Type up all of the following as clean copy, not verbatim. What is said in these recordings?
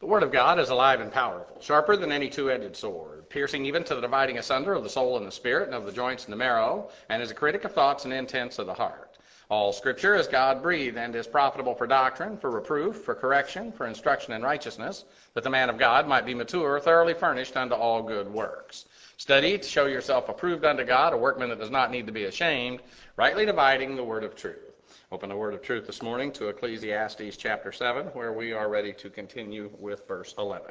The Word of God is alive and powerful, sharper than any two-edged sword, piercing even to the dividing asunder of the soul and the spirit, and of the joints and the marrow, and is a critic of thoughts and intents of the heart. All Scripture is God-breathed and is profitable for doctrine, for reproof, for correction, for instruction in righteousness, that the man of God might be mature, thoroughly furnished unto all good works. Study to show yourself approved unto God, a workman that does not need to be ashamed, rightly dividing the word of truth. Open the word of truth this morning to Ecclesiastes chapter 7, where we are ready to continue with verse 11.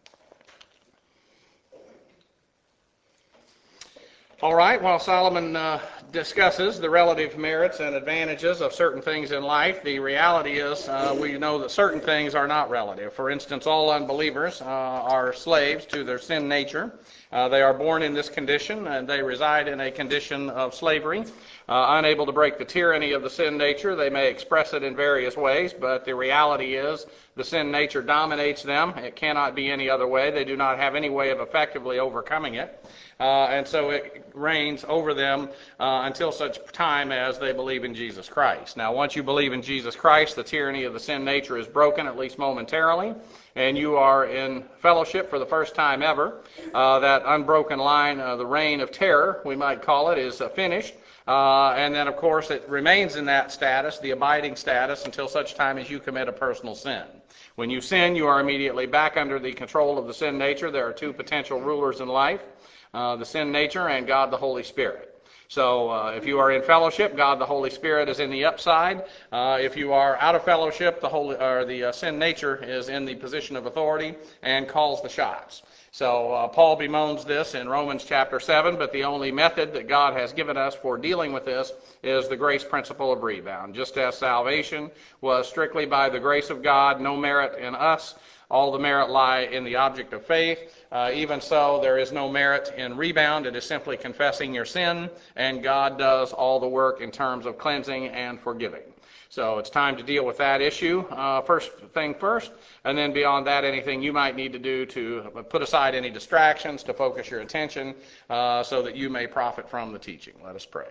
All right, while Solomon discusses the relative merits and advantages of certain things in life, the reality is we know that certain things are not relative. For instance, all unbelievers are slaves to their sin nature. They are born in this condition, and they reside in a condition of slavery. Unable to break the tyranny of the sin nature, they may express it in various ways, but the reality is the sin nature dominates them. It cannot be any other way. They do not have any way of effectively overcoming it. And so it reigns over them until such time as they believe in Jesus Christ. Now, once you believe in Jesus Christ, the tyranny of the sin nature is broken, at least momentarily, and you are in fellowship for the first time ever. That unbroken line, the reign of terror, we might call it, is finished. And then, of course, it remains in that status, the abiding status, until such time as you commit a personal sin. When you sin, you are immediately back under the control of the sin nature. There are two potential rulers in life, the sin nature and God the Holy Spirit. So if you are in fellowship, God the Holy Spirit is in the upside. If you are out of fellowship, the sin nature is in the position of authority and calls the shots. So Paul bemoans this in Romans chapter 7, but the only method that God has given us for dealing with this is the grace principle of rebound. Just as salvation was strictly by the grace of God, no merit in us, all the merit lie in the object of faith. Even so, there is no merit in rebound. It is simply confessing your sin, and God does all the work in terms of cleansing and forgiving. So it's time to deal with that issue first thing first, and then beyond that, anything you might need to do to put aside any distractions, to focus your attention so that you may profit from the teaching. Let us pray.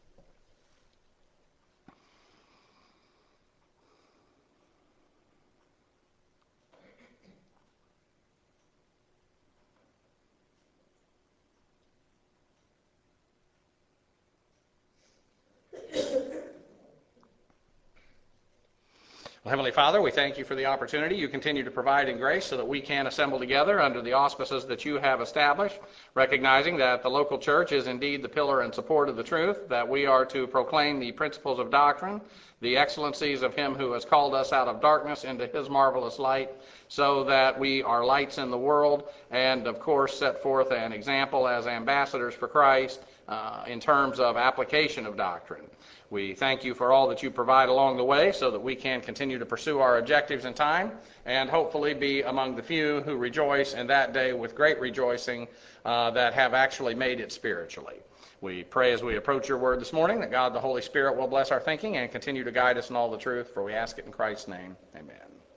Well, Heavenly Father, we thank you for the opportunity you continue to provide in grace so that we can assemble together under the auspices that you have established, recognizing that the local church is indeed the pillar and support of the truth, that we are to proclaim the principles of doctrine, the excellencies of him who has called us out of darkness into his marvelous light, so that we are lights in the world and, of course, set forth an example as ambassadors for Christ in terms of application of doctrine. We thank you for all that you provide along the way so that we can continue to pursue our objectives in time and hopefully be among the few who rejoice in that day with great rejoicing that have actually made it spiritually. We pray as we approach your word this morning that God the Holy Spirit will bless our thinking and continue to guide us in all the truth, for we ask it in Christ's name. Amen.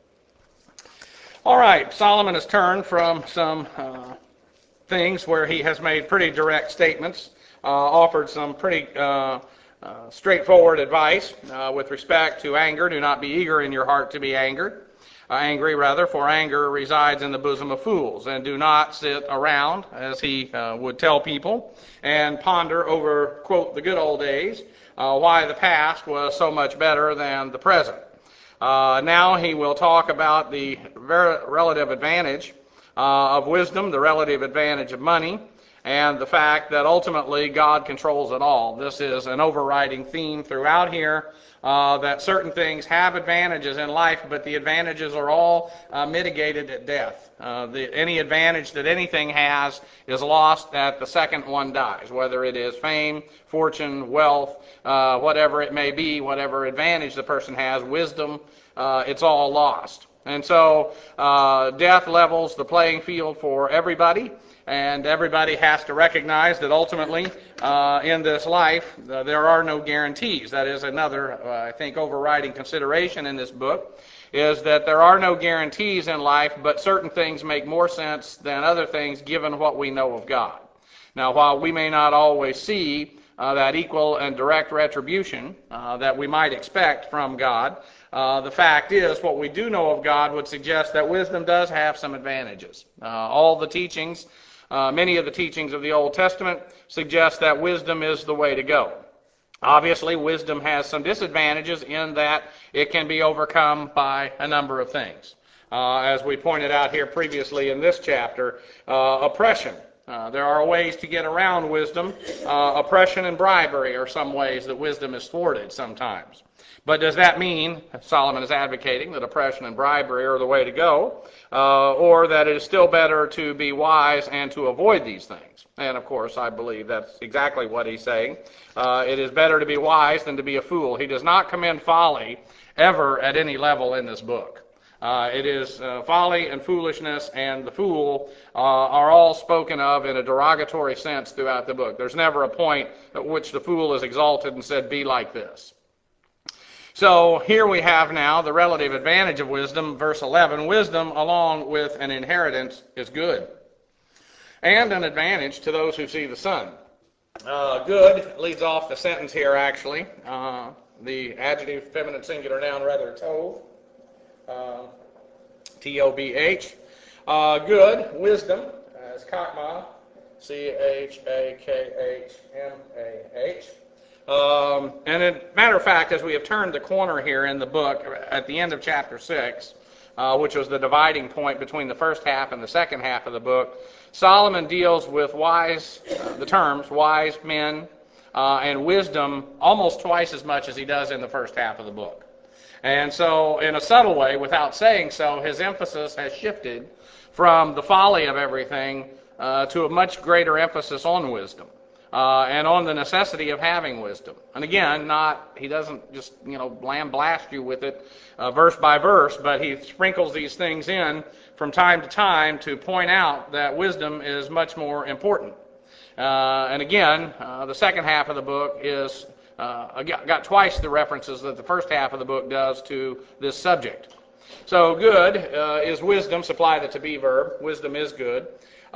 All right, Solomon has turned from some things where he has made pretty direct statements, offered some pretty straightforward advice with respect to anger. Do not be eager in your heart to be angry, for anger resides in the bosom of fools. And do not sit around, as he would tell people, and ponder over, quote, the good old days, why the past was so much better than the present. Now he will talk about the relative advantage of wisdom, the relative advantage of money, and the fact that ultimately God controls it all. This is an overriding theme throughout here, that certain things have advantages in life, but the advantages are all mitigated at death. Any advantage that anything has is lost at the second one dies, whether it is fame, fortune, wealth, whatever it may be, whatever advantage the person has, wisdom, it's all lost. And so death levels the playing field for everybody. And everybody has to recognize that ultimately in this life there are no guarantees. That is another, I think, overriding consideration in this book, is that there are no guarantees in life, but certain things make more sense than other things given what we know of God. Now, while we may not always see that equal and direct retribution that we might expect from God. The fact is, what we do know of God would suggest that wisdom does have some advantages. All the teachings, many of the teachings of the Old Testament suggest that wisdom is the way to go. Obviously, wisdom has some disadvantages in that it can be overcome by a number of things. As we pointed out here previously in this chapter, oppression. There are ways to get around wisdom. Oppression and bribery are some ways that wisdom is thwarted sometimes. But does that mean, Solomon is advocating, that oppression and bribery are the way to go, or that it is still better to be wise and to avoid these things? And of course, I believe that's exactly what he's saying. It is better to be wise than to be a fool. He does not commend folly ever at any level in this book. It is folly and foolishness and the fool are all spoken of in a derogatory sense throughout the book. There's never a point at which the fool is exalted and said, be like this. So here we have now the relative advantage of wisdom, verse 11. Wisdom along with an inheritance is good, and an advantage to those who see the sun. Good leads off the sentence here, actually. The adjective feminine singular noun, rather, tov. T-O-B-H. Good, wisdom, as chakmah, C-H-A-K-H-M-A-H. And as a matter of fact, as we have turned the corner here in the book, at the end of chapter 6, which was the dividing point between the first half and the second half of the book, Solomon deals with the terms wise men and wisdom almost twice as much as he does in the first half of the book. And so, in a subtle way, without saying so, his emphasis has shifted from the folly of everything to a much greater emphasis on wisdom. And on the necessity of having wisdom. And again, he doesn't just, blast you with it verse by verse, but he sprinkles these things in from time to time to point out that wisdom is much more important. And again, the second half of the book is got twice the references that the first half of the book does to this subject. So good is wisdom, supply the to be verb. Wisdom is good.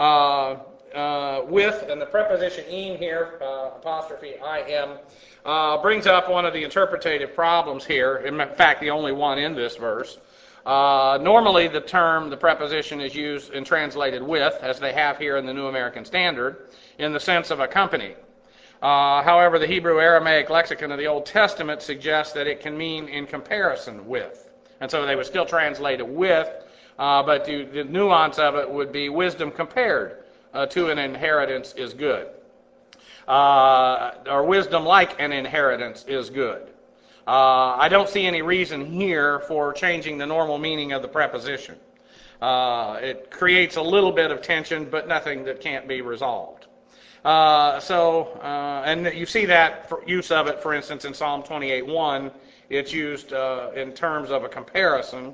With, and the preposition im here, apostrophe im, brings up one of the interpretative problems here. In fact, the only one in this verse. Normally, the preposition is used and translated with, as they have here in the New American Standard, in the sense of accompany. However, the Hebrew Aramaic lexicon of the Old Testament suggests that it can mean in comparison with. And so they would still translate it with, but the nuance of it would be wisdom compared to an inheritance is good. Or wisdom like an inheritance is good. I don't see any reason here for changing the normal meaning of the preposition. It creates a little bit of tension, but nothing that can't be resolved. And you see that use of it, for instance, in Psalm 28:1. It's used in terms of a comparison.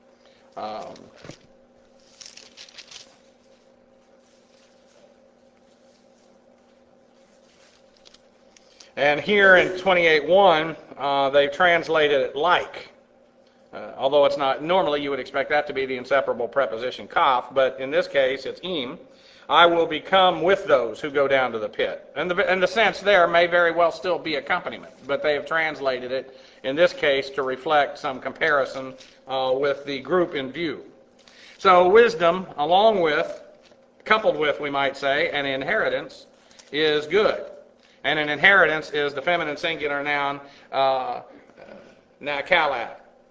And here in 28:1, they've translated it like. Although it's not, normally you would expect that to be the inseparable preposition kaf, but in this case it's im. I will become with those who go down to the pit. And the sense there may very well still be accompaniment, but they have translated it in this case to reflect some comparison with the group in view. So wisdom, coupled with, we might say, an inheritance, is good. And an inheritance is the feminine singular noun Nachalah.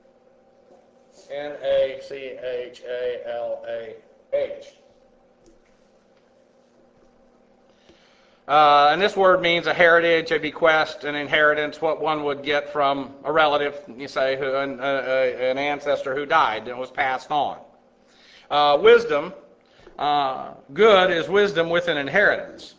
N-A-C-H-A-L-A-H. And this word means a heritage, a bequest, an inheritance, what one would get from a relative, you say, an ancestor who died and was passed on. Wisdom, good is wisdom with an inheritance.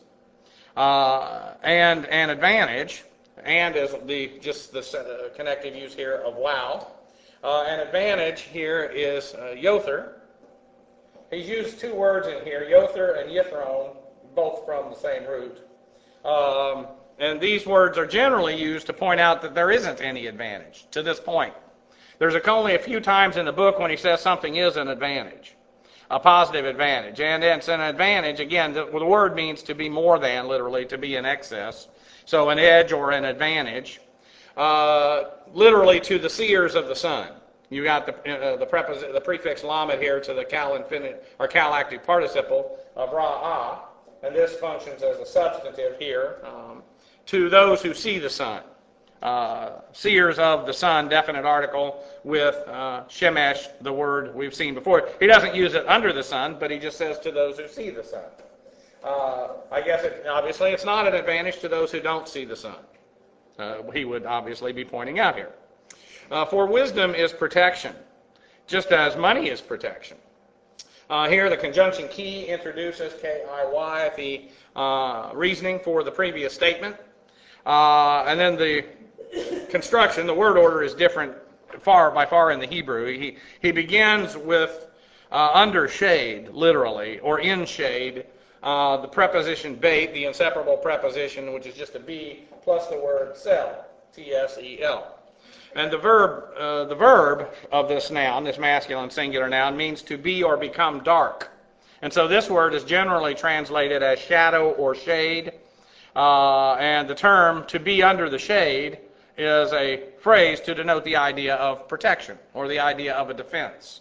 And an advantage, and is the connective use here of wow. An advantage here is Yother. He's used two words in here, Yother and Yithron, both from the same root. And these words are generally used to point out that there isn't any advantage to this point. There's only a few times in the book when he says something is an advantage, a positive advantage. And it's an advantage, again, the word means to be more than, literally, to be in excess. So an edge or an advantage, literally to the seers of the sun. You got the prefix lamed here to the cal active participle of ra'ah, and this functions as a substantive here to those who see the sun. Seers of the sun, definite article with shemesh, the word we've seen before. He doesn't use it under the sun, but he just says to those who see the sun. I guess obviously it's not an advantage to those who don't see the sun. He would obviously be pointing out here. For wisdom is protection, just as money is protection. Here the conjunction key introduces K-I-Y, the reasoning for the previous statement. And then the construction, the word order is different by far in the Hebrew. He begins with under shade, literally, or in shade, the preposition bait, the inseparable preposition, which is just a be, plus the word sel, T-S-E-L. And the verb of this noun, this masculine singular noun, means to be or become dark. And so this word is generally translated as shadow or shade. And the term to be under the shade is a phrase to denote the idea of protection or the idea of a defense.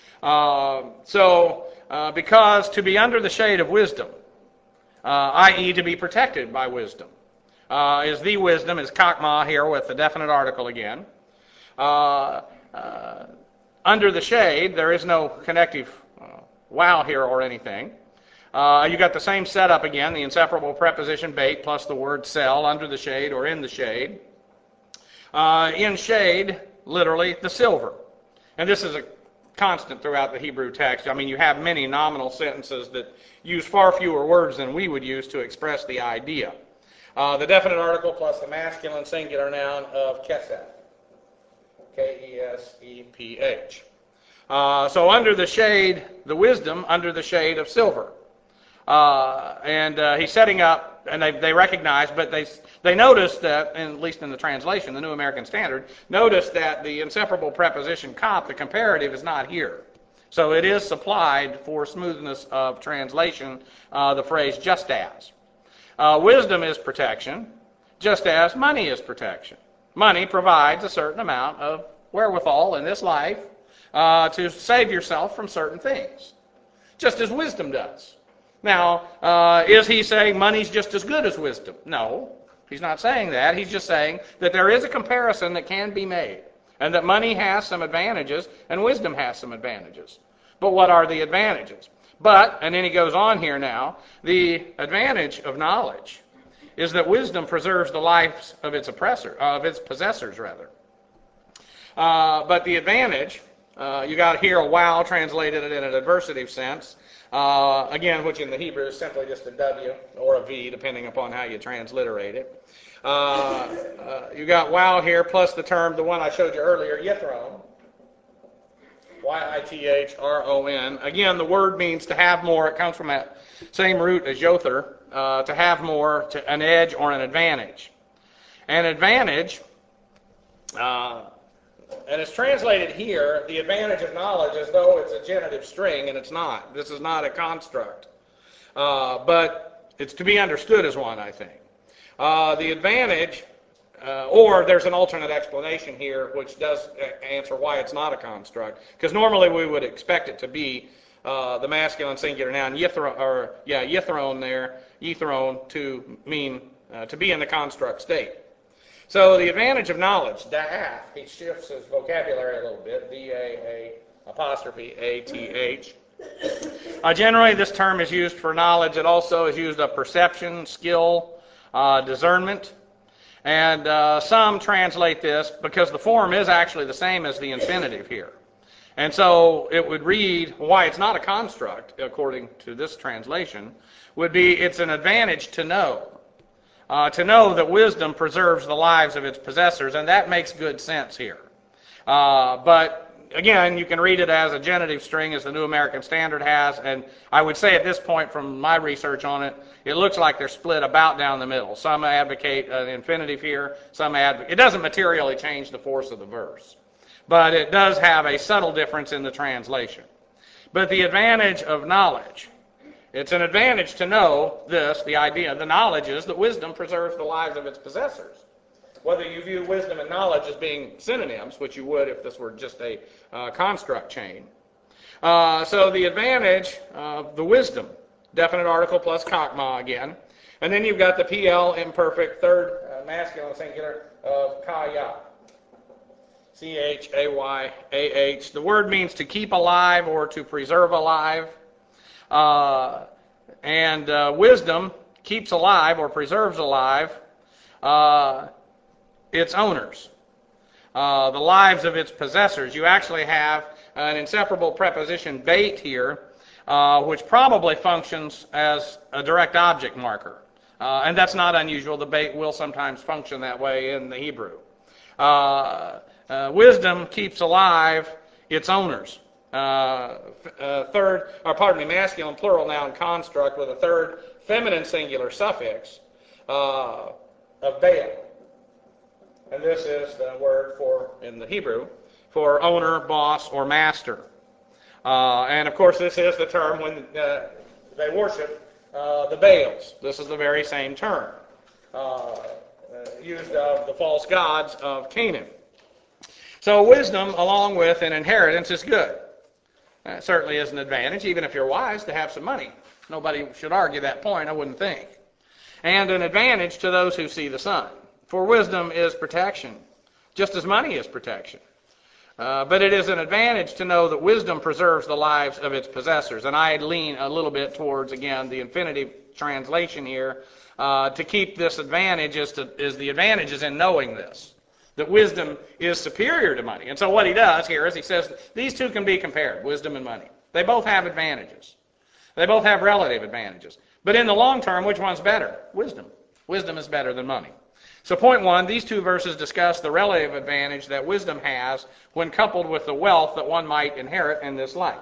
Because to be under the shade of wisdom, i.e. to be protected by wisdom, is the wisdom, is chakma here with the definite article again. Under the shade, there is no connective wow here or anything. You got the same setup again, the inseparable preposition bait plus the word sel, under the shade or in the shade. In shade, literally, the silver. And this is a constant throughout the Hebrew text. I mean, you have many nominal sentences that use far fewer words than we would use to express the idea. The definite article plus the masculine singular noun of kesef. K-E-S-E-P-H. So under the shade, the wisdom, under the shade of silver. And he's setting up, and they recognize, but they notice that, at least in the translation, the New American Standard, notice that the inseparable preposition kop, the comparative, is not here. So it is supplied for smoothness of translation, the phrase just as. Wisdom is protection, just as money is protection. Money provides a certain amount of wherewithal in this life to save yourself from certain things, just as wisdom does. Now, is he saying money's just as good as wisdom? No, he's not saying that. He's just saying that there is a comparison that can be made, and that money has some advantages and wisdom has some advantages. But what are the advantages? But, and then he goes on here now, the advantage of knowledge is that wisdom preserves the lives of its possessors. But the advantage, you got here a wow translated in an adversative sense, again, which in the Hebrew is simply just a W or a V, depending upon how you transliterate it. You got wow here plus the term, the one I showed you earlier, yithron. Y-I-T-H-R-O-N. Again, the word means to have more. It comes from that same root as yother, to have more, to an edge or an advantage. An advantage, and it's translated here, the advantage of knowledge, as though it's a genitive string, and it's not. This is not a construct. But it's to be understood as one, I think. The advantage, or there's an alternate explanation here which does answer why it's not a construct, because normally we would expect it to be the masculine singular noun yithron there, yithron, to mean to be in the construct state. So the advantage of knowledge, da'ath, he shifts his vocabulary a little bit, D-A-A''A-T-H. Generally this term is used for knowledge. It also is used of perception, skill, discernment. And some translate this, because the form is actually the same as the infinitive here. And so it would read, why it's not a construct, according to this translation, would be it's an advantage to know. To know that wisdom preserves the lives of its possessors, and that makes good sense here. But again, you can read it as a genitive string, as the New American Standard has, and I would say at this point from my research on it, it looks like they're split about down the middle. Some advocate an infinitive here, some advocate. It doesn't materially change the force of the verse, but it does have a subtle difference in the translation. But the advantage of knowledge It's an advantage to know this, the idea. The knowledge is that wisdom preserves the lives of its possessors. Whether you view wisdom and knowledge as being synonyms, which you would if this were just a construct chain. So the advantage of the wisdom, definite article plus kakma again. And then you've got the PL imperfect, third masculine singular of kaya. C-H-A-Y-A-H. The word means to keep alive or to preserve alive. And wisdom keeps alive or preserves alive its owners, the lives of its possessors. You actually have an inseparable preposition bait here, which probably functions as a direct object marker. And that's not unusual. The bait will sometimes function that way in the Hebrew. Wisdom keeps alive its owners. Masculine plural noun construct with a third feminine singular suffix of Baal. And this is the word for, in the Hebrew, for owner, boss, or master. And of course, this is the term when they worship the Baals. This is the very same term used of the false gods of Canaan. So wisdom, along with an inheritance, is good. It certainly is an advantage, even if you're wise, to have some money. Nobody should argue that point, I wouldn't think. And an advantage to those who see the sun. For wisdom is protection, just as money is protection. But it is an advantage to know that wisdom preserves the lives of its possessors. And I lean a little bit towards, again, the infinitive translation here. To keep this advantage is the advantage is in knowing this, that wisdom is superior to money. And so what he does here is he says these two can be compared, wisdom and money. They both have advantages. They both have relative advantages. But in the long term, which one's better? Wisdom. Wisdom is better than money. So point one, these two verses discuss the relative advantage that wisdom has when coupled with the wealth that one might inherit in this life.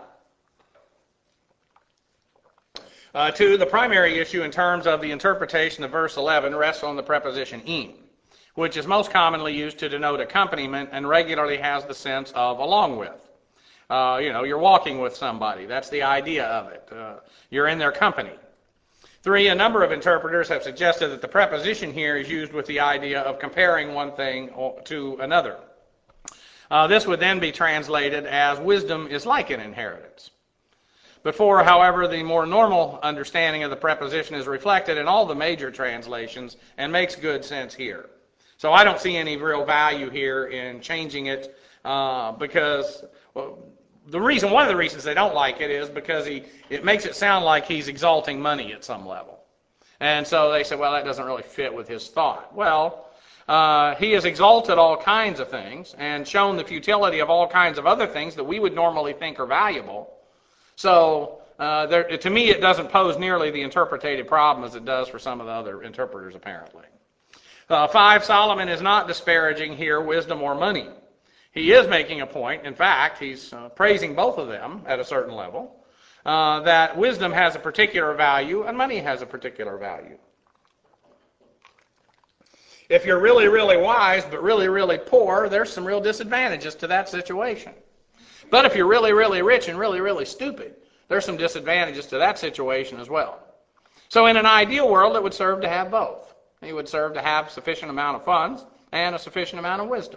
Two, the primary issue in terms of the interpretation of verse 11 rests on the preposition in, which is most commonly used to denote accompaniment and regularly has the sense of along with. You're walking with somebody. That's the idea of it. You're in their company. Three, a number of interpreters have suggested that the preposition here is used with the idea of comparing one thing to another. This would then be translated as wisdom is like an inheritance. Before, however, the more normal understanding of the preposition is reflected in all the major translations and makes good sense here. So I don't see any real value here in changing it because one of the reasons they don't like it is because it makes it sound like he's exalting money at some level. And so they say, well, that doesn't really fit with his thought. Well, he has exalted all kinds of things and shown the futility of all kinds of other things that we would normally think are valuable. So to me, it doesn't pose nearly the interpretative problem as it does for some of the other interpreters, apparently. 5, Solomon is not disparaging here wisdom or money. He is making a point, in fact, he's praising both of them at a certain level, that wisdom has a particular value and money has a particular value. If you're really, really wise but really, really poor, there's some real disadvantages to that situation. But if you're really, really rich and really, really stupid, there's some disadvantages to that situation as well. So in an ideal world, it would serve to have both. It would serve to have sufficient amount of funds and a sufficient amount of wisdom.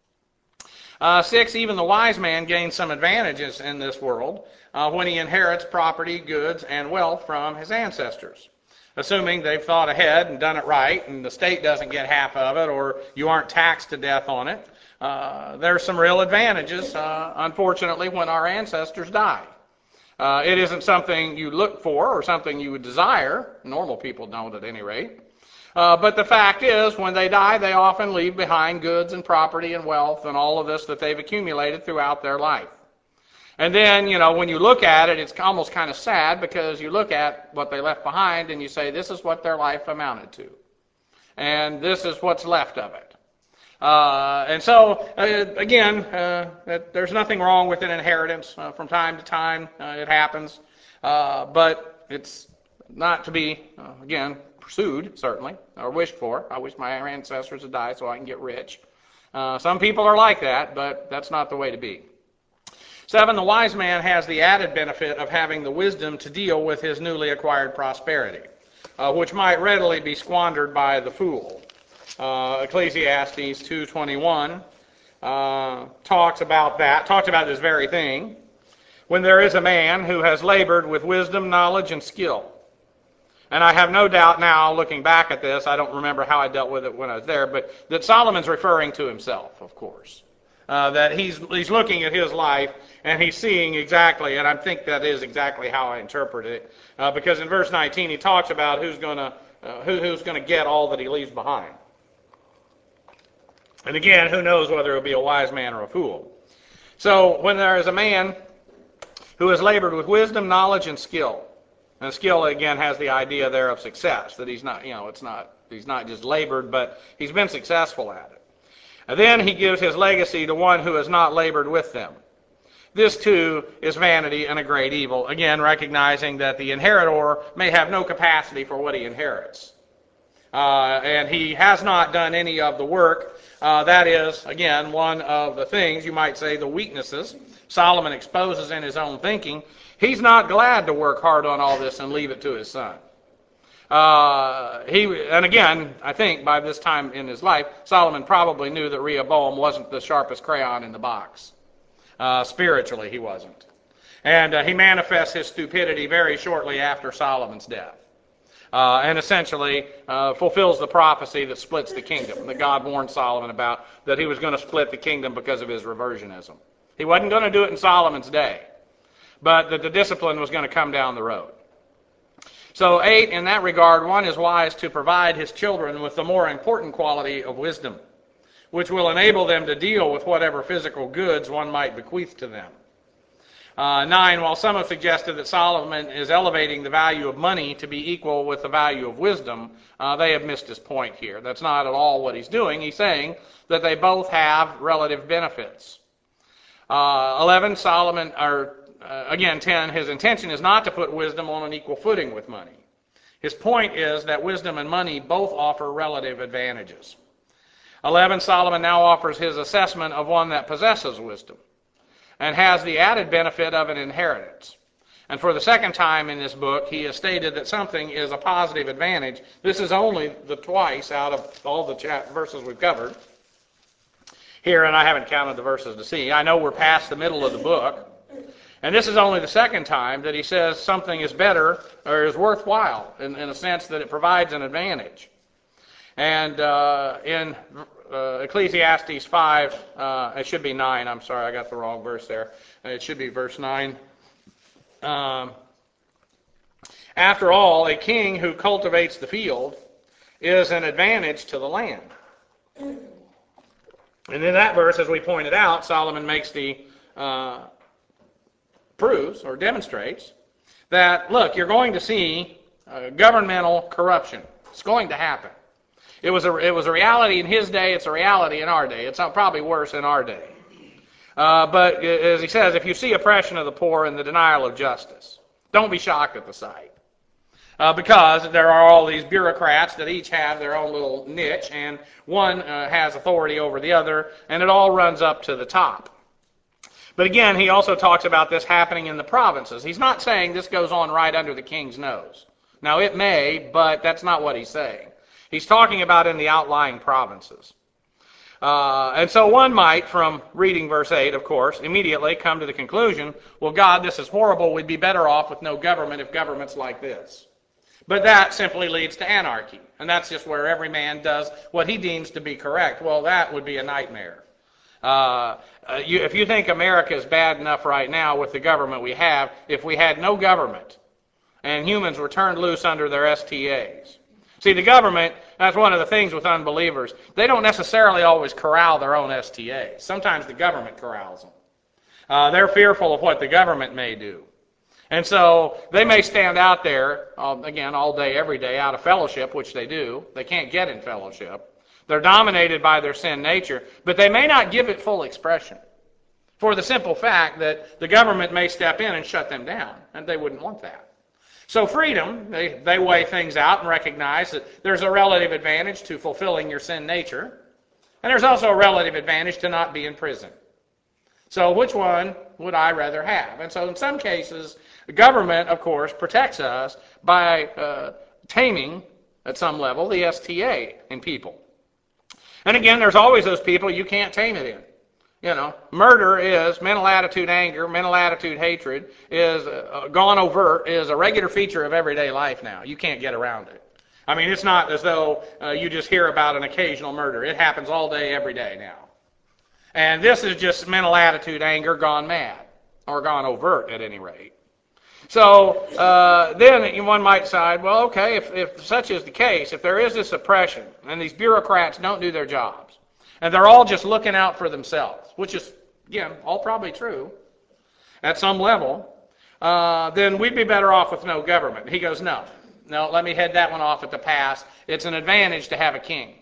6, even the wise man gains some advantages in this world when he inherits property, goods, and wealth from his ancestors. Assuming they've thought ahead and done it right, and the state doesn't get half of it, or you aren't taxed to death on it, there's some real advantages, unfortunately, when our ancestors die. It isn't something you look for or something you would desire. Normal people don't at any rate. But the fact is, when they die, they often leave behind goods and property and wealth and all of this that they've accumulated throughout their life. And then, when you look at it, it's almost kind of sad because you look at what they left behind and you say, this is what their life amounted to. And this is what's left of it. And so, again, there's nothing wrong with an inheritance. From time to time, it happens. But it's not to be, again, pursued, certainly, or wished for. I wish my ancestors had died so I can get rich. Some people are like that, but that's not the way to be. 7, the wise man has the added benefit of having the wisdom to deal with his newly acquired prosperity, which might readily be squandered by the fool. Ecclesiastes 2:21 talks about this very thing. When there is a man who has labored with wisdom, knowledge, and skill. And I have no doubt now, looking back at this, I don't remember how I dealt with it when I was there, but that Solomon's referring to himself, of course. That he's looking at his life and he's seeing exactly, and I think that is exactly how I interpret it, because in verse 19 he talks about who's going to get all that he leaves behind. And again, who knows whether it will be a wise man or a fool. So when there is a man who has labored with wisdom, knowledge, and skill. And skill, again, has the idea there of success, that he's not just labored, but he's been successful at it. And then he gives his legacy to one who has not labored with them. This, too, is vanity and a great evil, again, recognizing that the inheritor may have no capacity for what he inherits. And he has not done any of the work. That is, again, one of the things, you might say, the weaknesses Solomon exposes in his own thinking. He's not glad to work hard on all this and leave it to his son. And again, I think by this time in his life, Solomon probably knew that Rehoboam wasn't the sharpest crayon in the box. Spiritually, he wasn't. And he manifests his stupidity very shortly after Solomon's death. And essentially fulfills the prophecy that splits the kingdom, that God warned Solomon about, that he was going to split the kingdom because of his reversionism. He wasn't going to do it in Solomon's day, but that the discipline was going to come down the road. So 8, in that regard, one is wise to provide his children with the more important quality of wisdom, which will enable them to deal with whatever physical goods one might bequeath to them. 9, while some have suggested that Solomon is elevating the value of money to be equal with the value of wisdom, they have missed his point here. That's not at all what he's doing. He's saying that they both have relative benefits. 11, Solomon, or again 10, his intention is not to put wisdom on an equal footing with money. His point is that wisdom and money both offer relative advantages. 11, Solomon now offers his assessment of one that possesses wisdom and has the added benefit of an inheritance. And for the second time in this book, he has stated that something is a positive advantage. This is only the twice out of all the verses we've covered here, and I haven't counted the verses to see. I know we're past the middle of the book, and this is only the second time that he says something is better or is worthwhile in a sense that it provides an advantage. And in Ecclesiastes 5, it should be 9, I'm sorry, I got the wrong verse there. It should be verse 9. After all, a king who cultivates the field is an advantage to the land. And in that verse, as we pointed out, Solomon proves or demonstrates that, look, you're going to see governmental corruption. It's going to happen. It was a reality in his day. It's a reality in our day. It's probably worse in our day. But as he says, if you see oppression of the poor and the denial of justice, don't be shocked at the sight. Because there are all these bureaucrats that each have their own little niche, and one has authority over the other, and it all runs up to the top. But again, he also talks about this happening in the provinces. He's not saying this goes on right under the king's nose. Now, it may, but that's not what he's saying. He's talking about in the outlying provinces. And so one might, from reading verse 8, of course, immediately come to the conclusion, well, God, this is horrible. We'd be better off with no government if government's like this. But that simply leads to anarchy. And that's just where every man does what he deems to be correct. Well, that would be a nightmare. If you think America is bad enough right now with the government we have, if we had no government and humans were turned loose under their STAs. See, the government, that's one of the things with unbelievers. They don't necessarily always corral their own STAs. Sometimes the government corrals them. They're fearful of what the government may do. And so they may stand out there, again, all day, every day, out of fellowship, which they do. They can't get in fellowship. They're dominated by their sin nature, but they may not give it full expression for the simple fact that the government may step in and shut them down, and they wouldn't want that. So freedom, they weigh things out and recognize that there's a relative advantage to fulfilling your sin nature, and there's also a relative advantage to not be in prison. So which one would I rather have? And so in some cases, the government, of course, protects us by taming, at some level, the STA in people. And again, there's always those people you can't tame it in. You know, murder is mental attitude anger, mental attitude hatred, is gone overt, is a regular feature of everyday life now. You can't get around it. I mean, it's not as though you just hear about an occasional murder. It happens all day, every day now. And this is just mental attitude anger gone mad, or gone overt at any rate. So then one might decide, well, okay, if such is the case, if there is this oppression, and these bureaucrats don't do their jobs, and they're all just looking out for themselves, which is, again, all probably true at some level, then we'd be better off with no government. He goes, no, let me head that one off at the pass. It's an advantage to have a king.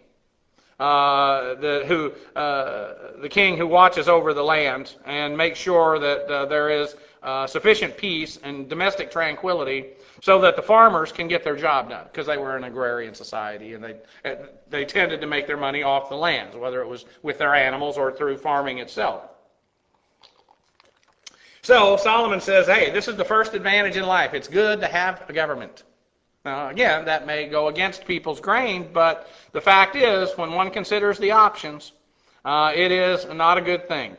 The king who watches over the land and makes sure that there is sufficient peace and domestic tranquility so that the farmers can get their job done, because they were an agrarian society and they tended to make their money off the lands, whether it was with their animals or through farming itself. So Solomon says, hey, this is the first advantage in life. It's good to have a government. Now, again, that may go against people's grain, but the fact is, when one considers the options, it is not a good thing.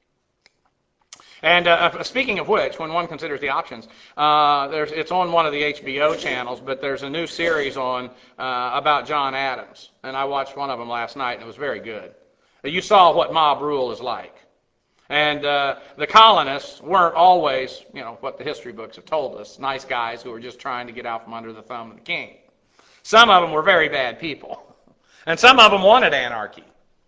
And speaking of which, when one considers the options, it's on one of the HBO channels, but there's a new series on about John Adams, and I watched one of them last night, and it was very good. You saw what mob rule is like. And the colonists weren't always, what the history books have told us, nice guys who were just trying to get out from under the thumb of the king. Some of them were very bad people. And some of them wanted anarchy.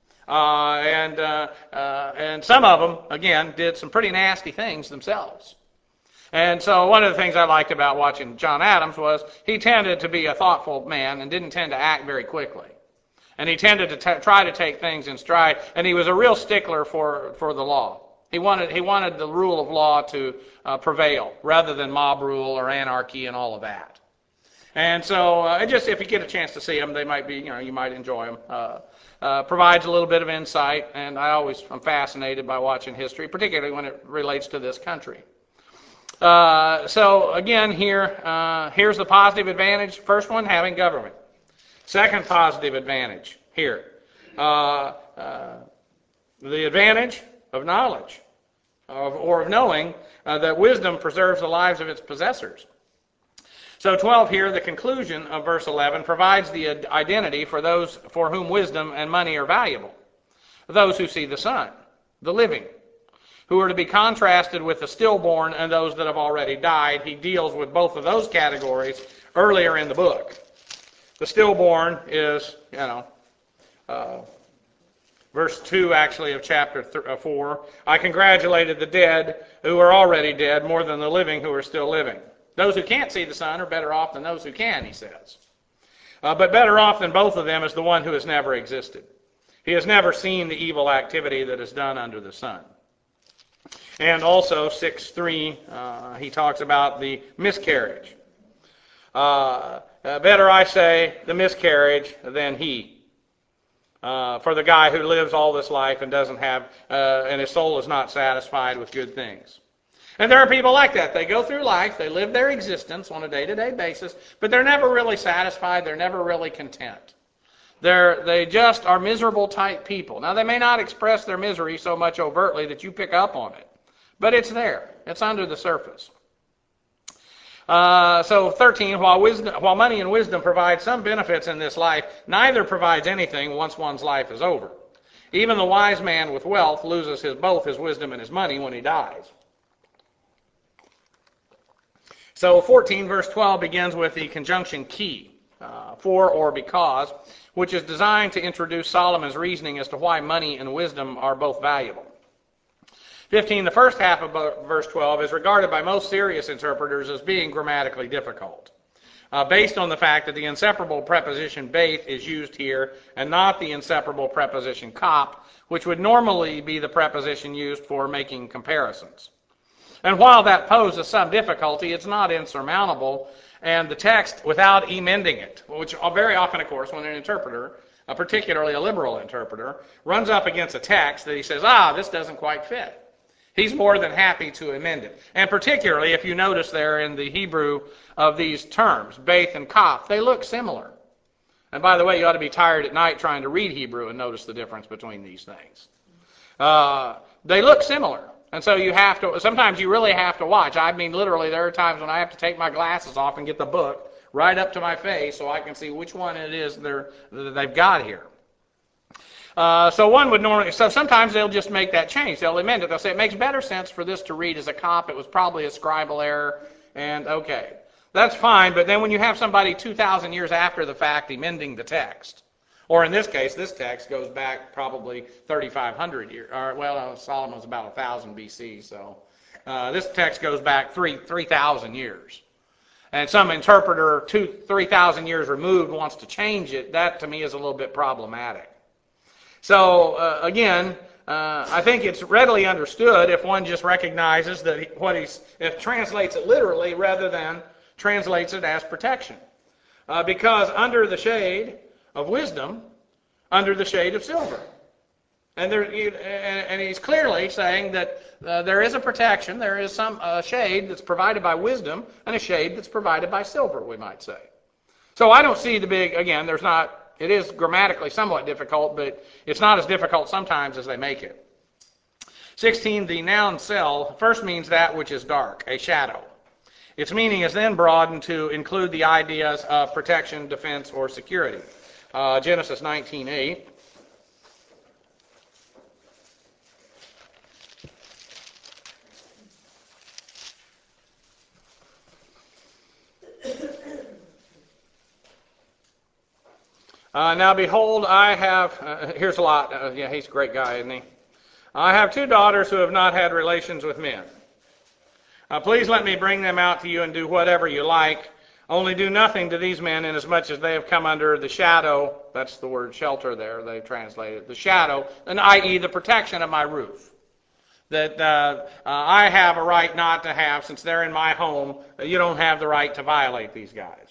And some of them, again, did some pretty nasty things themselves. And so one of the things I liked about watching John Adams was he tended to be a thoughtful man and didn't tend to act very quickly. And he tended to try to take things in stride, and he was a real stickler for the law. He wanted the rule of law to prevail rather than mob rule or anarchy and all of that. And so, just if you get a chance to see them, they might be, you might enjoy them. Provides a little bit of insight, and I'm fascinated by watching history, particularly when it relates to this country. So again, here's the positive advantage. First one, having government. Second positive advantage here, the advantage of knowledge, or of knowing that wisdom preserves the lives of its possessors. So 12 here, the conclusion of verse 11, provides the identity for those for whom wisdom and money are valuable. Those who see the sun, the living, who are to be contrasted with the stillborn and those that have already died. He deals with both of those categories earlier in the book. The stillborn is, verse 2 actually of chapter 4. I congratulated the dead who are already dead more than the living who are still living. Those who can't see the sun are better off than those who can, he says. But better off than both of them is the one who has never existed. He has never seen the evil activity that is done under the sun. And also 6:3, he talks about the miscarriage. Better, I say, the miscarriage than he. For the guy who lives all this life and doesn't have, and his soul is not satisfied with good things. And there are people like that. They go through life, they live their existence on a day-to-day basis, but they're never really satisfied, they're never really content. They just are miserable type people. Now, they may not express their misery so much overtly that you pick up on it, but it's there. It's under the surface. So 13, while money and wisdom provide some benefits in this life, neither provides anything once one's life is over. Even the wise man with wealth loses both his wisdom and his money when he dies. So 14, verse 12 begins with the conjunction key, for or because, which is designed to introduce Solomon's reasoning as to why money and wisdom are both valuable. 15, the first half of verse 12 is regarded by most serious interpreters as being grammatically difficult, based on the fact that the inseparable preposition baith is used here and not the inseparable preposition kop, which would normally be the preposition used for making comparisons. And while that poses some difficulty, it's not insurmountable, and the text, without emending it, which very often, of course, when an interpreter, particularly a liberal interpreter, runs up against a text that he says, this doesn't quite fit. He's more than happy to amend it. And particularly if you notice there in the Hebrew of these terms, Beth and Kaf, they look similar. And by the way, you ought to be tired at night trying to read Hebrew and notice the difference between these things. They look similar. And so sometimes you really have to watch. I mean, literally, there are times when I have to take my glasses off and get the book right up to my face so I can see which one it is that they've got here. So sometimes they'll just make that change. They'll amend it. They'll say it makes better sense for this to read as a Kaf. It was probably a scribal error. And okay, that's fine. But then when you have somebody 2,000 years after the fact amending the text, or in this case, this text goes back probably 3,500 years. Solomon was about 1,000 BC, so this text goes back 3,000 years. And some interpreter 3,000 years removed wants to change it. That to me is a little bit problematic. So again, I think it's readily understood if one just recognizes that if translates it literally rather than translates it as protection, because under the shade of wisdom, under the shade of silver. And he's clearly saying that there is a protection, there is some shade that's provided by wisdom, and a shade that's provided by silver, we might say. So I don't see the big, again, it is grammatically somewhat difficult, but it's not as difficult sometimes as they make it. 16, the noun cell first means that which is dark, a shadow. Its meaning is then broadened to include the ideas of protection, defense, or security. Genesis 19:8. Now behold, I have, here's a lot. He's a great guy, isn't he? I have 2 daughters who have not had relations with men. Please let me bring them out to you and do whatever you like. Only do nothing to these men inasmuch as they have come under the shadow, that's the word shelter there, they translated, the shadow, and i.e. the protection of my roof. That I have a right not to have, since they're in my home, you don't have the right to violate these guys.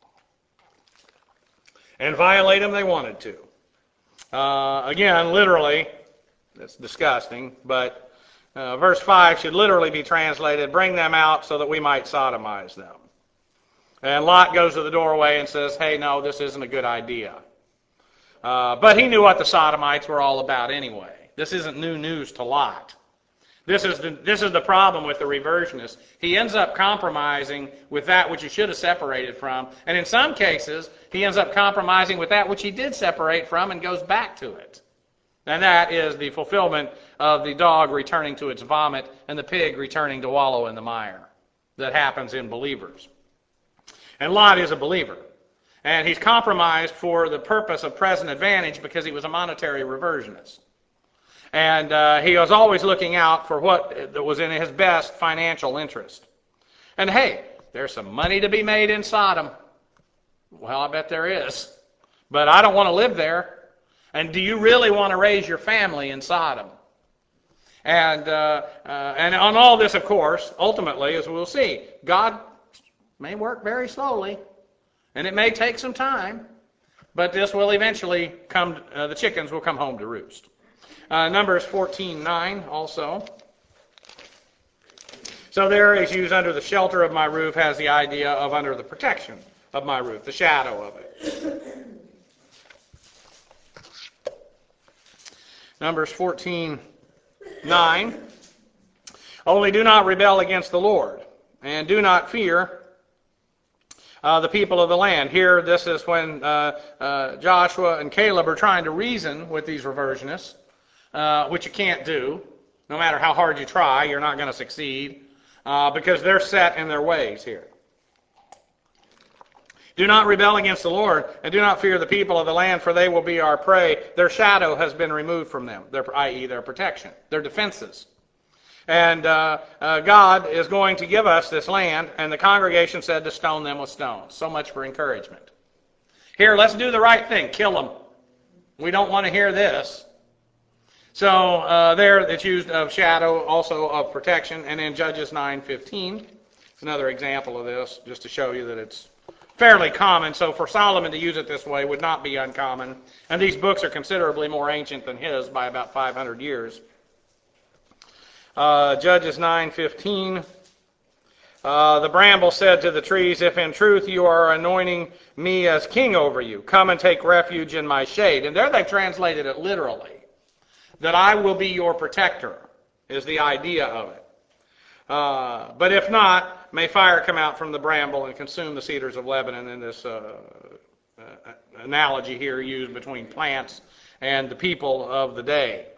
And violate them they wanted to. Again, literally, it's disgusting, but verse 5 should literally be translated, bring them out so that we might sodomize them. And Lot goes to the doorway and says, hey, no, this isn't a good idea. But he knew what the sodomites were all about anyway. This isn't new news to Lot. This is the problem with the reversionist. He ends up compromising with that which he should have separated from. And in some cases, he ends up compromising with that which he did separate from and goes back to it. And that is the fulfillment of the dog returning to its vomit and the pig returning to wallow in the mire that happens in believers. And Lot is a believer. And he's compromised for the purpose of present advantage because he was a monetary reversionist. And he was always looking out for what was in his best financial interest. And hey, there's some money to be made in Sodom. Well, I bet there is. But I don't want to live there. And do you really want to raise your family in Sodom? And on all this, of course, ultimately, as we'll see, God may work very slowly, and it may take some time, but this will eventually come, the chickens will come home to roost. Numbers 14:9 also. So there is used under the shelter of my roof has the idea of under the protection of my roof, the shadow of it. Numbers 14:9. Only do not rebel against the Lord, and do not fear the people of the land. Here, this is when Joshua and Caleb are trying to reason with these reversionists, which you can't do. No matter how hard you try, you're not going to succeed, because they're set in their ways here. Do not rebel against the Lord, and do not fear the people of the land, for they will be our prey. Their shadow has been removed from them, i.e. their protection, their defenses. And God is going to give us this land, and the congregation said to stone them with stones. So much for encouragement. Here, let's do the right thing. Kill them. We don't want to hear this. So there it's used of shadow, also of protection. And in Judges 9:15, it's another example of this, just to show you that it's fairly common. So for Solomon to use it this way would not be uncommon. And these books are considerably more ancient than his by about 500 years. Judges 9:15. The bramble said to the trees, if in truth you are anointing me as king over you, come and take refuge in my shade. And there they've translated it literally, that I will be your protector, is the idea of it. But if not, may fire come out from the bramble and consume the cedars of Lebanon. In this analogy here used between plants and the people of the day.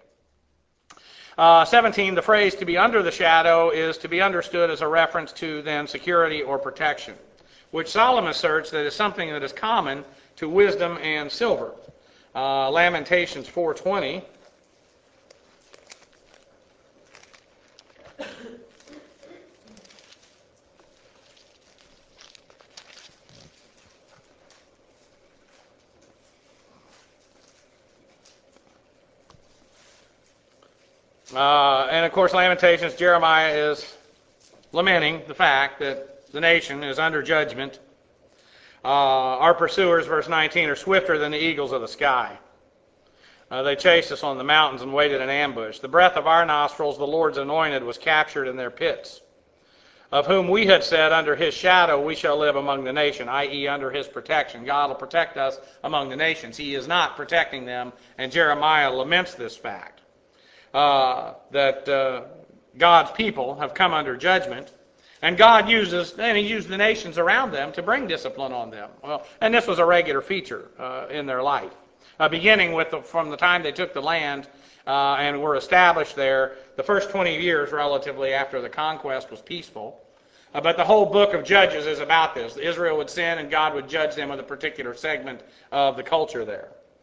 17, the phrase to be under the shadow is to be understood as a reference to then security or protection, which Solomon asserts that is something that is common to wisdom and silver. Lamentations 4:20. And of course, Lamentations, Jeremiah is lamenting the fact that the nation is under judgment. Our pursuers, verse 19, are swifter than the eagles of the sky. They chased us on the mountains and waited in ambush. The breath of our nostrils, the Lord's anointed, was captured in their pits, of whom we had said, under his shadow we shall live among the nation, i.e. under his protection. God will protect us among the nations. He is not protecting them, and Jeremiah laments this fact. That God's people have come under judgment, and God he used the nations around them to bring discipline on them. Well, and this was a regular feature in their life, beginning from the time they took the land and were established there. The first 20 years, relatively after the conquest, was peaceful. But the whole book of Judges is about this. Israel would sin, and God would judge them with a particular segment of the culture there.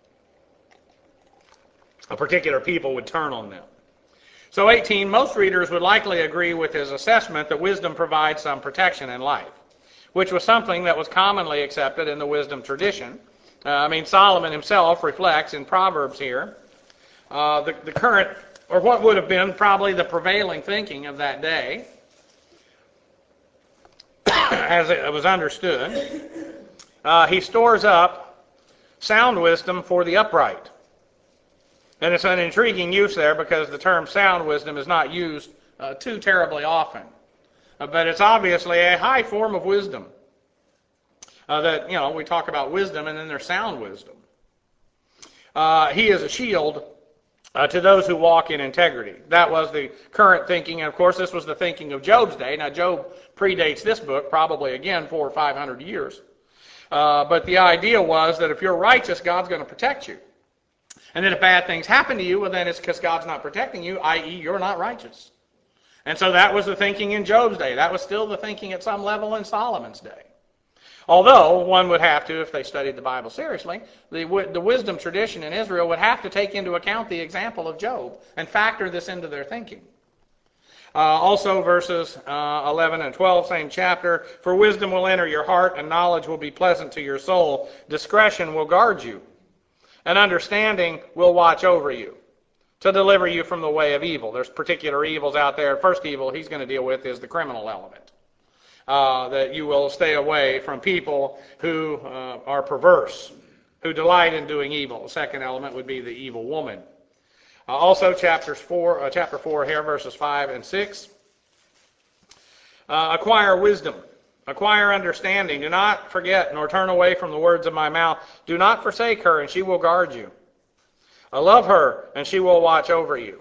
A particular people would turn on them. So 18, most readers would likely agree with his assessment that wisdom provides some protection in life, which was something that was commonly accepted in the wisdom tradition. Solomon himself reflects in Proverbs here the current, or what would have been probably the prevailing thinking of that day, as it was understood. He stores up sound wisdom for the upright. And it's an intriguing use there because the term sound wisdom is not used too terribly often. But it's obviously a high form of wisdom. We talk about wisdom and then there's sound wisdom. He is a shield to those who walk in integrity. That was the current thinking, and of course this was the thinking of Job's day. Now Job predates this book, probably again 400 or 500 years. But the idea was that if you're righteous, God's going to protect you. And then if bad things happen to you, well then it's because God's not protecting you, i.e. you're not righteous. And so that was the thinking in Job's day. That was still the thinking at some level in Solomon's day. Although one would have to, if they studied the Bible seriously, the wisdom tradition in Israel would have to take into account the example of Job and factor this into their thinking. Also verses 11 and 12, same chapter, for wisdom will enter your heart and knowledge will be pleasant to your soul. Discretion will guard you. And understanding will watch over you to deliver you from the way of evil. There's particular evils out there. First evil he's going to deal with is the criminal element. That you will stay away from people who are perverse, who delight in doing evil. The second element would be the evil woman. Also chapter 4 here, verses 5 and 6. Acquire wisdom. Acquire understanding. Do not forget nor turn away from the words of my mouth. Do not forsake her, and she will guard you. Love her, and she will watch over you.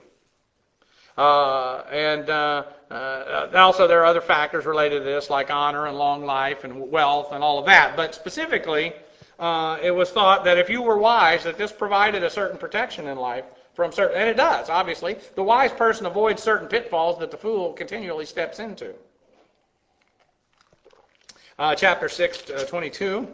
Also there are other factors related to this, like honor and long life and wealth and all of that. But specifically, it was thought that if you were wise, that this provided a certain protection in life from certain, and it does, obviously. The wise person avoids certain pitfalls that the fool continually steps into. Chapter 6, 22.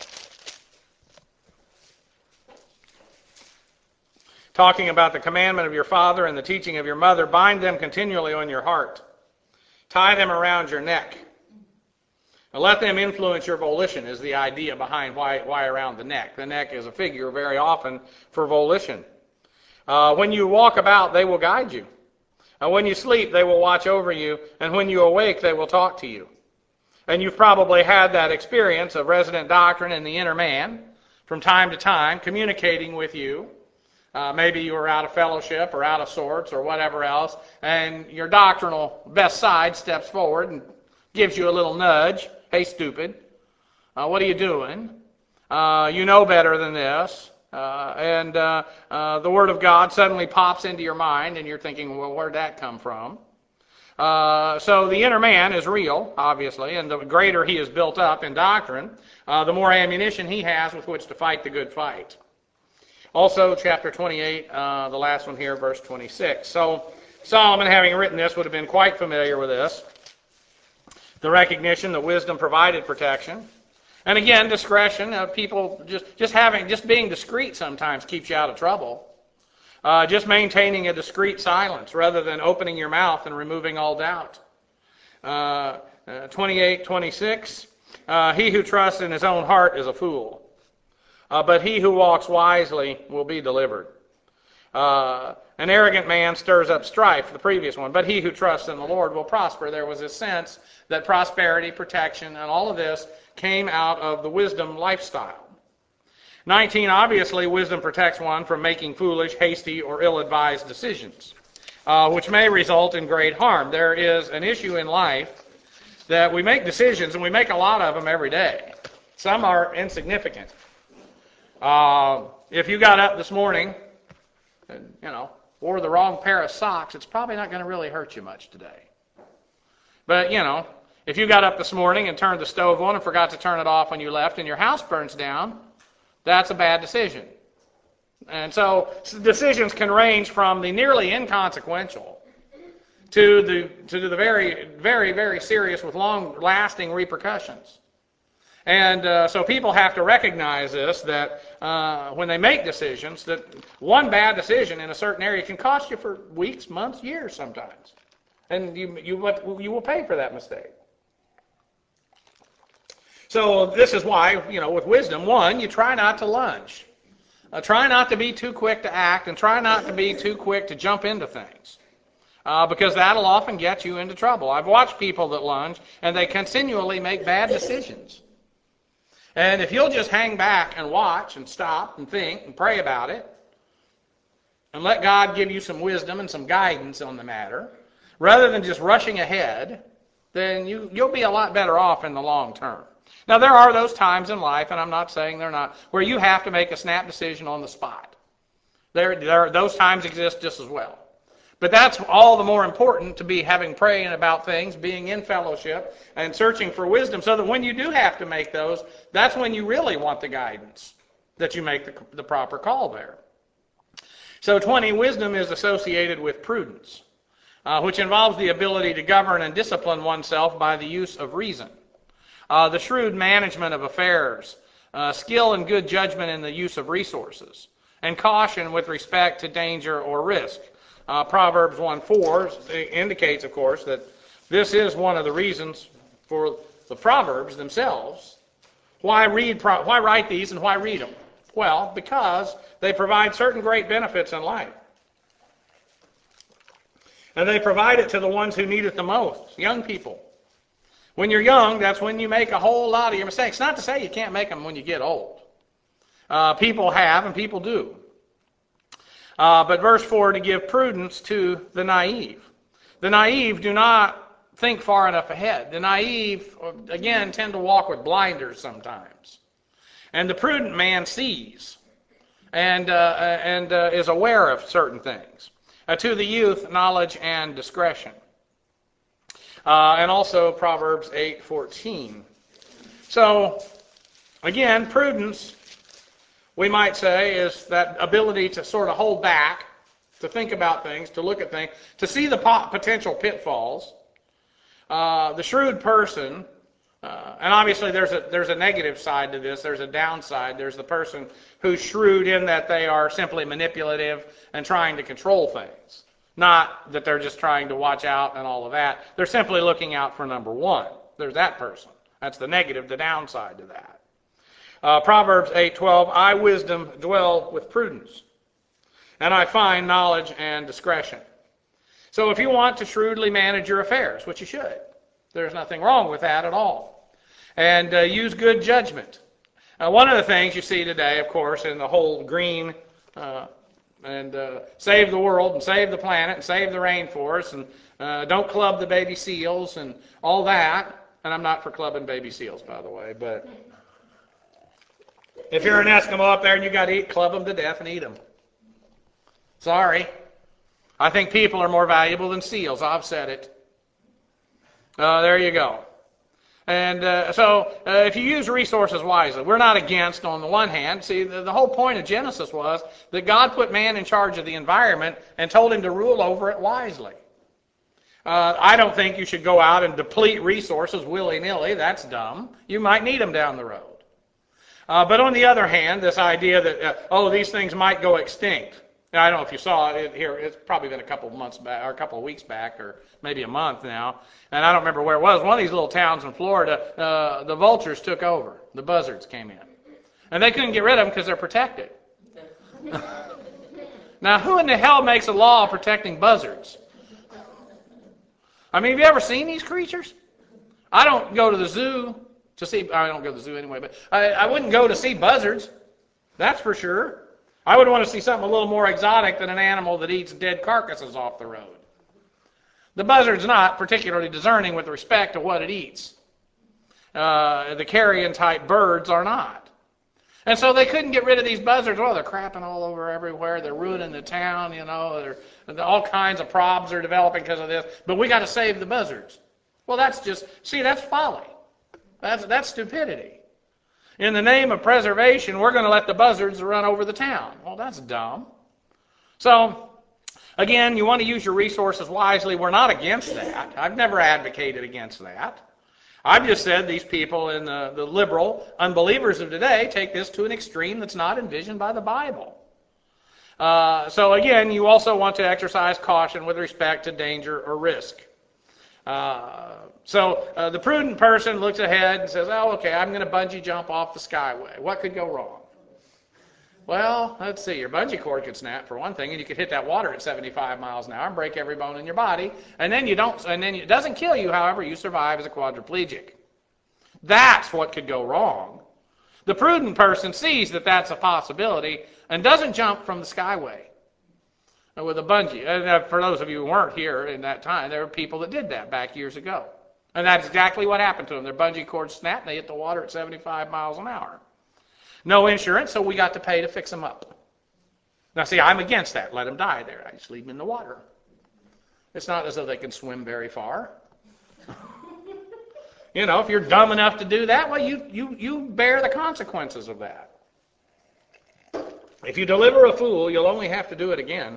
Talking about the commandment of your father and the teaching of your mother, bind them continually on your heart. Tie them around your neck. And let them influence your volition is the idea behind why around the neck. The neck is a figure very often for volition. When you walk about, they will guide you. When you sleep, they will watch over you. And when you awake, they will talk to you. And you've probably had that experience of resident doctrine in the inner man from time to time communicating with you Maybe you were out of fellowship or out of sorts or whatever else, and your doctrinal best side steps forward and gives you a little nudge. Hey, stupid, what are you doing? You know better than this. And the Word of God suddenly pops into your mind, and you're thinking, well, where'd that come from? So the inner man is real, obviously, and the greater he is built up in doctrine, the more ammunition he has with which to fight the good fight. Also, chapter 28, the last one here, verse 26. So Solomon, having written this, would have been quite familiar with this. The recognition that wisdom provided protection. And again, discretion. People just being discreet sometimes keeps you out of trouble. Just maintaining a discreet silence rather than opening your mouth and removing all doubt. 28:26. He who trusts in his own heart is a fool, but he who walks wisely will be delivered. An arrogant man stirs up strife, the previous one, but he who trusts in the Lord will prosper. There was a sense that prosperity, protection, and all of this came out of the wisdom lifestyle. 19, obviously, wisdom protects one from making foolish, hasty, or ill-advised decisions, which may result in great harm. There is an issue in life that we make decisions, and we make a lot of them every day. Some are insignificant. If you got up this morning and, wore the wrong pair of socks, it's probably not going to really hurt you much today. But, if you got up this morning and turned the stove on and forgot to turn it off when you left and your house burns down, that's a bad decision. And so decisions can range from the nearly inconsequential to the very, very, very serious with long-lasting repercussions. And so people have to recognize this, that when they make decisions, that one bad decision in a certain area can cost you for weeks, months, years sometimes. And you will pay for that mistake. So this is why, with wisdom, one, you try not to lunge. Try not to be too quick to act, and try not to be too quick to jump into things. Because that'll often get you into trouble. I've watched people that lunge, and they continually make bad decisions. And if you'll just hang back and watch and stop and think and pray about it, and let God give you some wisdom and some guidance on the matter, rather than just rushing ahead, then you'll be a lot better off in the long term. Now, there are those times in life, and I'm not saying they're not, where you have to make a snap decision on the spot. Those times exist just as well. But that's all the more important to be praying about things, being in fellowship, and searching for wisdom, so that when you do have to make those, that's when you really want the guidance, that you make the proper call there. So 20, wisdom is associated with prudence, which involves the ability to govern and discipline oneself by the use of reason. The shrewd management of affairs, skill and good judgment in the use of resources, and caution with respect to danger or risk. Proverbs 1:4 indicates, of course, that this is one of the reasons for the Proverbs themselves. Why write these and why read them? Well, because they provide certain great benefits in life. And they provide it to the ones who need it the most, young people. When you're young, that's when you make a whole lot of your mistakes. Not to say you can't make them when you get old. People have and people do. But verse 4, to give prudence to the naive. The naive do not think far enough ahead. The naive, again, tend to walk with blinders sometimes. And the prudent man sees and is aware of certain things. To the youth, knowledge and discretion. And also Proverbs 8:14. So, again, prudence, we might say, is that ability to sort of hold back, to think about things, to look at things, to see the potential pitfalls. The shrewd person, and obviously there's a negative side to this, there's a downside. There's the person who's shrewd in that they are simply manipulative and trying to control things. Not that they're just trying to watch out and all of that. They're simply looking out for number one. There's that person. That's the negative, the downside to that. Proverbs 8:12, I, wisdom, dwell with prudence, and I find knowledge and discretion. So if you want to shrewdly manage your affairs, which you should, there's nothing wrong with that at all, and use good judgment. One of the things you see today, of course, in the whole green and save the world and save the planet and save the rainforest and don't club the baby seals and all that. And I'm not for clubbing baby seals, by the way, but if you're an Eskimo up there and you got to eat, club them to death and eat them. Sorry. I think people are more valuable than seals. I've said it. There you go. And so if you use resources wisely, we're not against, on the one hand. See, the whole point of Genesis was that God put man in charge of the environment and told him to rule over it wisely. I don't think you should go out and deplete resources willy-nilly. That's dumb. You might need them down the road. But on the other hand, this idea that, these things might go extinct. Now, I don't know if you saw it here. It's probably been a couple of months back, or a couple of weeks back, or maybe a month now. And I don't remember where it was. One of these little towns in Florida, the vultures took over. The buzzards came in. And they couldn't get rid of them because they're protected. Now, who in the hell makes a law protecting buzzards? I mean, have you ever seen these creatures? I don't go to the zoo to see, I don't go to the zoo anyway, but I wouldn't go to see buzzards. That's for sure. I would want to see something a little more exotic than an animal that eats dead carcasses off the road. The buzzard's not particularly discerning with respect to what it eats. The carrion-type birds are not. And so they couldn't get rid of these buzzards. Well, they're crapping all over everywhere. They're ruining the town, all kinds of problems are developing because of this. But we got to save the buzzards. Well, that's folly. That's stupidity. In the name of preservation, we're going to let the buzzards run over the town. Well, that's dumb. So, again, you want to use your resources wisely. We're not against that. I've never advocated against that. I've just said these people in the liberal unbelievers of today take this to an extreme that's not envisioned by the Bible. So, again, you also want to exercise caution with respect to danger or risk. So the prudent person looks ahead and says, okay, I'm going to bungee jump off the skyway. What could go wrong? Well, let's see. Your bungee cord could snap for one thing, and you could hit that water at 75 miles an hour and break every bone in your body. And then it doesn't kill you, however, you survive as a quadriplegic. That's what could go wrong. The prudent person sees that that's a possibility and doesn't jump from the skyway with a bungee. And for those of you who weren't here in that time, there were people that did that back years ago. And that's exactly what happened to them. Their bungee cord snapped, and they hit the water at 75 miles an hour. No insurance, so we got to pay to fix them up. Now, see, I'm against that. Let them die there. I just leave them in the water. It's not as though they can swim very far. If you're dumb enough to do that, well, you bear the consequences of that. If you deliver a fool, you'll only have to do it again.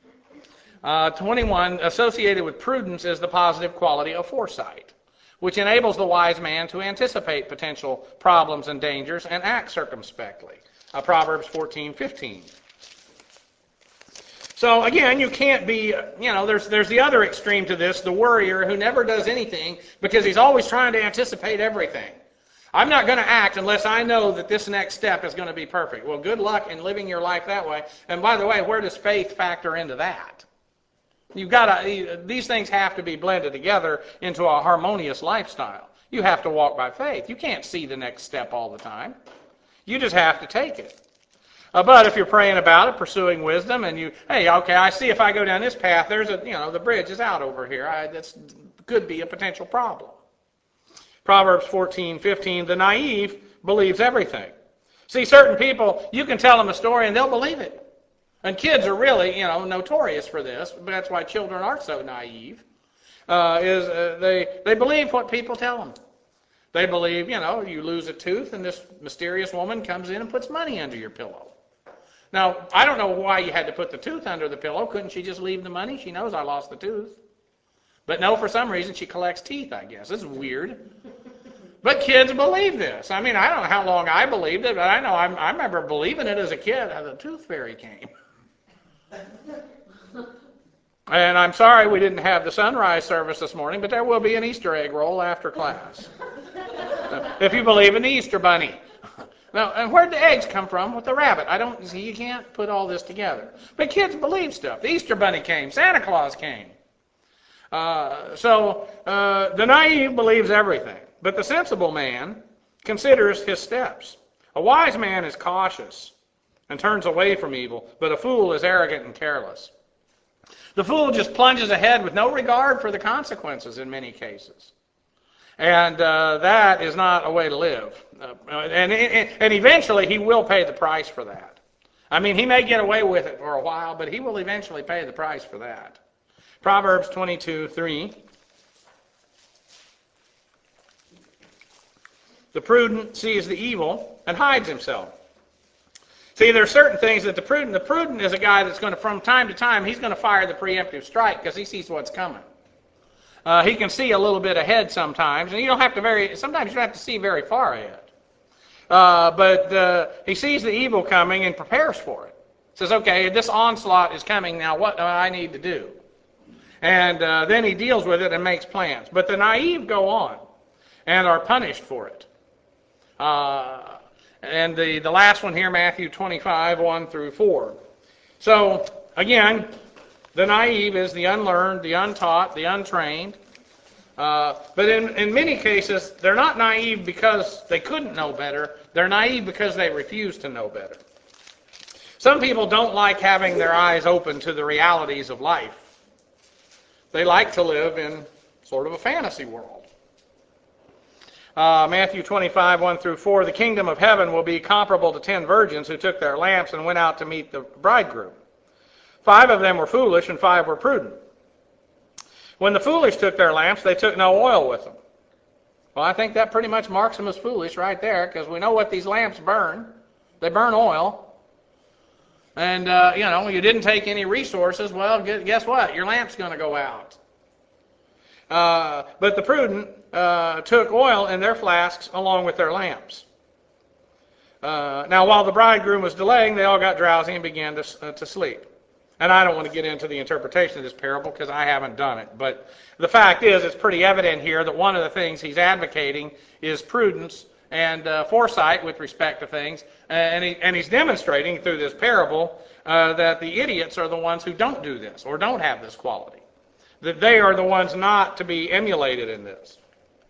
21, associated with prudence is the positive quality of foresight, which enables the wise man to anticipate potential problems and dangers and act circumspectly. Proverbs 14:15. So again, you can't be, there's the other extreme to this, the worrier who never does anything because he's always trying to anticipate everything. I'm not going to act unless I know that this next step is going to be perfect. Well, good luck in living your life that way. And by the way, where does faith factor into that? These things have to be blended together into a harmonious lifestyle. You have to walk by faith. You can't see the next step all the time. You just have to take it. But if you're praying about it, pursuing wisdom, and I see if I go down this path, there's the bridge is out over here. That could be a potential problem. Proverbs 14:15, the naive believes everything. See, certain people, you can tell them a story and they'll believe it. And kids are really, notorious for this. But that's why children are so naive. They believe what people tell them. They believe, you lose a tooth and this mysterious woman comes in and puts money under your pillow. Now, I don't know why you had to put the tooth under the pillow. Couldn't she just leave the money? She knows I lost the tooth. But no, for some reason, she collects teeth, I guess. It's weird. But kids believe this. I mean, I don't know how long I believed it, but I know I remember believing it as a kid. The tooth fairy came. And I'm sorry we didn't have the sunrise service this morning, but there will be an Easter egg roll after class. If you believe in the Easter bunny. Now, and where'd the eggs come from with the rabbit? You can't put all this together. But kids believe stuff. The Easter bunny came. Santa Claus came. So the naive believes everything. But the sensible man considers his steps. A wise man is cautious and turns away from evil, but a fool is arrogant and careless. The fool just plunges ahead with no regard for the consequences in many cases. And that is not a way to live. And eventually he will pay the price for that. I mean, he may get away with it for a while, but he will eventually pay the price for that. Proverbs 22:3. The prudent sees the evil and hides himself. See, there are certain things that the prudent is a guy that's going to, from time to time, he's going to fire the preemptive strike because he sees what's coming. He can see a little bit ahead sometimes, and sometimes you don't have to see very far ahead. But he sees the evil coming and prepares for it. Says, okay, this onslaught is coming, now what do I need to do? And then he deals with it and makes plans. But the naive go on and are punished for it. And the last one here, Matthew 25:1-4. So, again, the naive is the unlearned, the untaught, the untrained. But in many cases, they're not naive because they couldn't know better. They're naive because they refuse to know better. Some people don't like having their eyes open to the realities of life. They like to live in sort of a fantasy world. Matthew 25:1-4, the kingdom of heaven will be comparable to 10 virgins who took their lamps and went out to meet the bridegroom. 5 of them were foolish and 5 were prudent. When the foolish took their lamps, they took no oil with them. Well, I think that pretty much marks them as foolish right there, because we know what these lamps burn. They burn oil. And, you didn't take any resources. Well, guess what? Your lamp's going to go out. But the prudent took oil in their flasks along with their lamps. Now, while the bridegroom was delaying, they all got drowsy and began to sleep. And I don't want to get into the interpretation of this parable because I haven't done it. But the fact is, it's pretty evident here that one of the things he's advocating is prudence and foresight with respect to things. And he's demonstrating through this parable that the idiots are the ones who don't do this or don't have this quality. That they are the ones not to be emulated in this.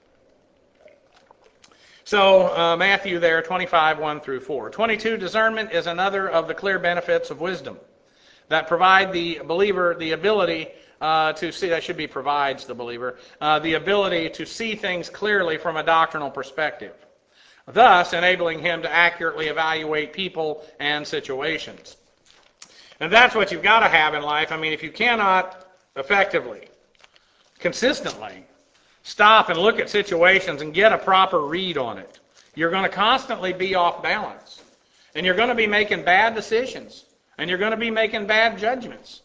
So Matthew there, 25:1-4. 22, discernment is another of the clear benefits of wisdom that provide the believer the ability to see, that should be provides the believer, the ability to see things clearly from a doctrinal perspective, thus enabling him to accurately evaluate people and situations. And that's what you've got to have in life. I mean, if you cannot effectively, consistently, stop and look at situations and get a proper read on it, you're going to constantly be off balance. And you're going to be making bad decisions. And you're going to be making bad judgments.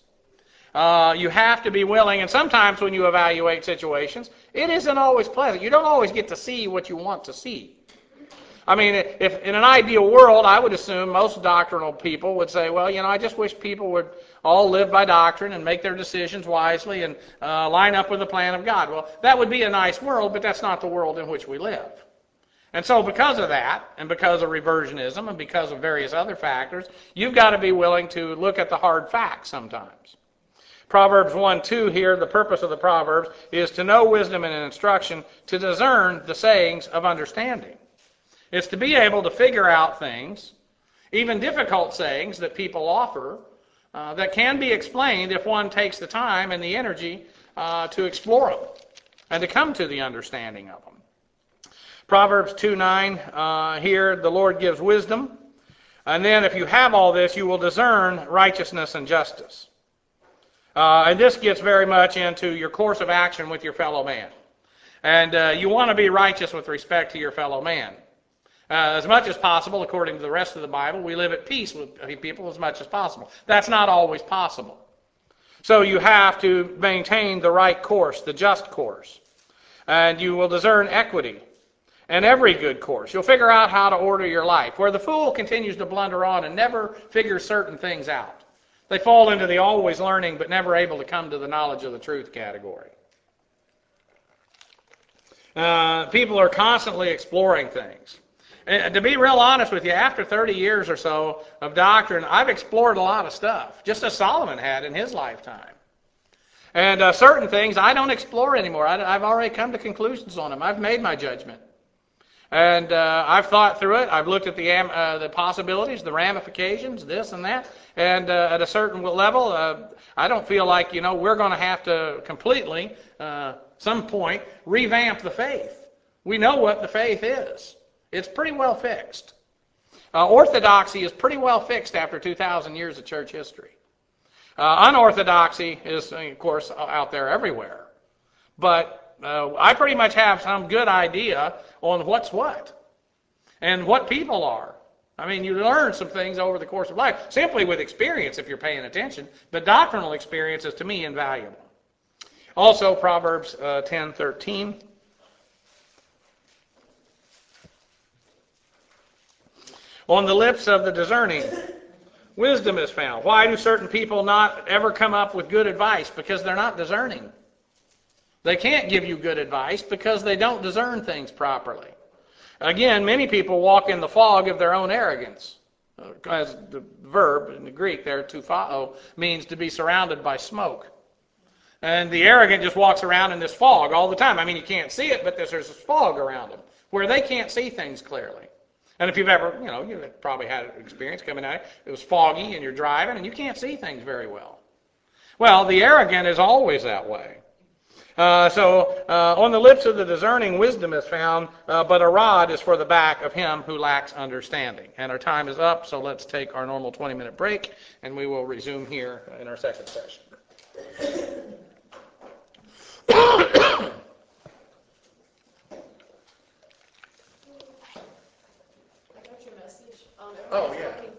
You have to be willing, and sometimes when you evaluate situations, it isn't always pleasant. You don't always get to see what you want to see. I mean, if in an ideal world, I would assume most doctrinal people would say, well, I just wish people would all live by doctrine and make their decisions wisely and line up with the plan of God. Well, that would be a nice world, but that's not the world in which we live. And so because of that, and because of reversionism, and because of various other factors, you've got to be willing to look at the hard facts sometimes. Proverbs 1:2 here, the purpose of the Proverbs is to know wisdom and instruction, to discern the sayings of understanding. It's to be able to figure out things, even difficult sayings that people offer, that can be explained if one takes the time and the energy to explore them and to come to the understanding of them. Proverbs 2:9, here the Lord gives wisdom. And then if you have all this, you will discern righteousness and justice. And this gets very much into your course of action with your fellow man. And you want to be righteous with respect to your fellow man. As much as possible, according to the rest of the Bible, we live at peace with people as much as possible. That's not always possible. So you have to maintain the right course, the just course. And you will discern equity and every good course. You'll figure out how to order your life. Where the fool continues to blunder on and never figures certain things out. They fall into the always learning but never able to come to the knowledge of the truth category. People are constantly exploring things. And to be real honest with you, after 30 years or so of doctrine, I've explored a lot of stuff, just as Solomon had in his lifetime. And certain things I don't explore anymore. I've already come to conclusions on them. I've made my judgment. And I've thought through it. I've looked at the possibilities, the ramifications, this and that. And at a certain level, I don't feel like, we're going to have to completely, some point, revamp the faith. We know what the faith is. It's pretty well fixed. Orthodoxy is pretty well fixed after 2,000 years of church history. Unorthodoxy is, of course, out there everywhere. But I pretty much have some good idea on what's what and what people are. I mean, you learn some things over the course of life, simply with experience if you're paying attention. But doctrinal experience is, to me, invaluable. Also, Proverbs 10:13. On the lips of the discerning, wisdom is found. Why do certain people not ever come up with good advice? Because they're not discerning. They can't give you good advice because they don't discern things properly. Again, many people walk in the fog of their own arrogance. As the verb in the Greek there, tufao, means to be surrounded by smoke. And the arrogant just walks around in this fog all the time. I mean, you can't see it, but there's this fog around them where they can't see things clearly. And if you've ever, you've probably had an experience coming out, it was foggy and you're driving and you can't see things very well. Well, the arrogant is always that way. On the lips of the discerning, wisdom is found, but a rod is for the back of him who lacks understanding. And our time is up, so let's take our normal 20-minute break, and we will resume here in our second session. I got your message. Oh, yeah.